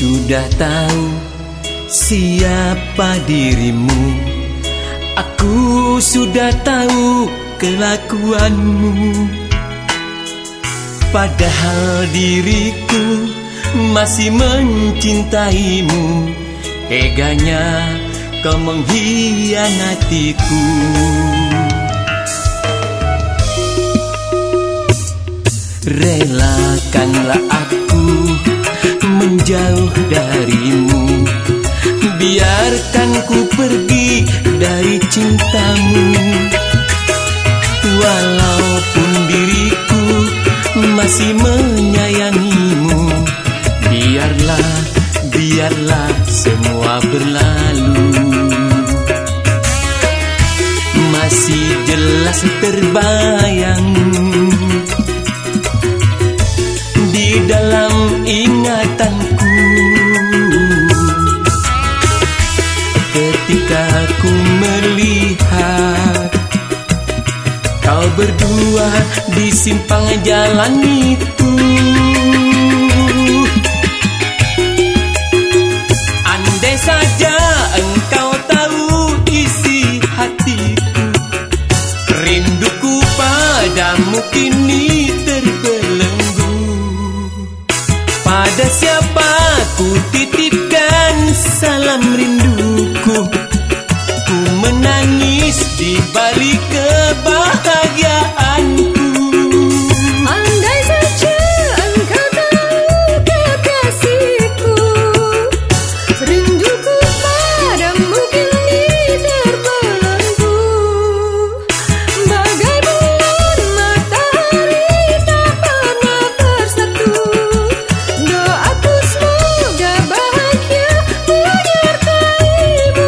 sudah tahu siapa dirimu. Aku sudah tahu kelakuanmu. Padahal diriku masih mencintaimu. Teganya kau mengkhianatiku. Relakanlah aku menjauh darimu. Biarkan ku pergi dari cintamu. Walaupun diriku masih menyayangimu, biarlah semua berlalu. Masih jelas terbayang di dalam ingatanku ketika ku melihat kau berdua di simpang jalan itu. Andai saja engkau tahu isi hatiku, rinduku padamu kini terbelenggu. Pada siapa ku titipkan salam rinduku? Ku menangis di balik kebahagiaanku. Andai saja engkau tahu kekasihku, rinduku padamu kini terbelenggu. Bagai bulan matahari tak pernah bersatu. Doaku semoga bahagia menyertaimu.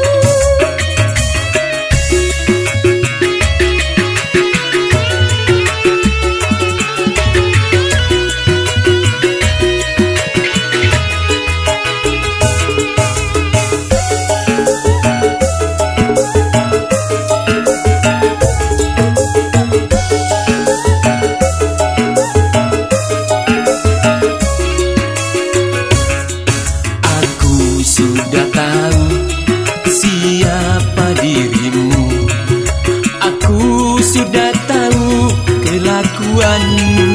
Sudah tahu siapa dirimu. Aku sudah tahu kelakuanmu.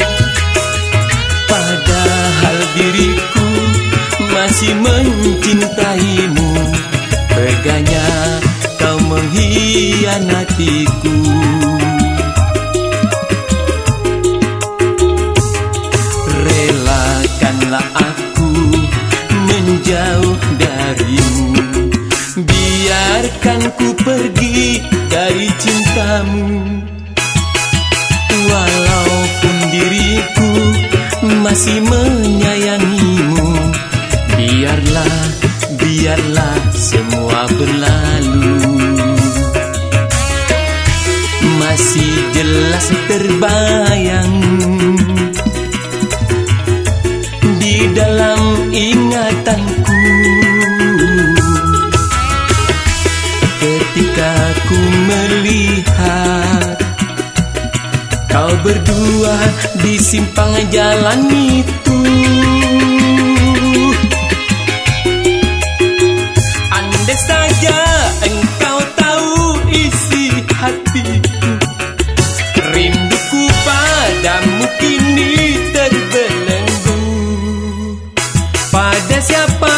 Padahal diriku masih mencintaimu. Teganya kau mengkhianatiku. Relakanlah aku menjauh darimu. Biarkan ku pergi dari cintamu. Walaupun diriku masih menyayangimu, biarlah semua berlalu. Masih jelas terbayang di dalam ingatanku ketika ku melihat kau berdua di simpang jalan itu. Andai saja engkau tahu isi hatiku, rinduku padamu kini terbelenggu. Pada siapa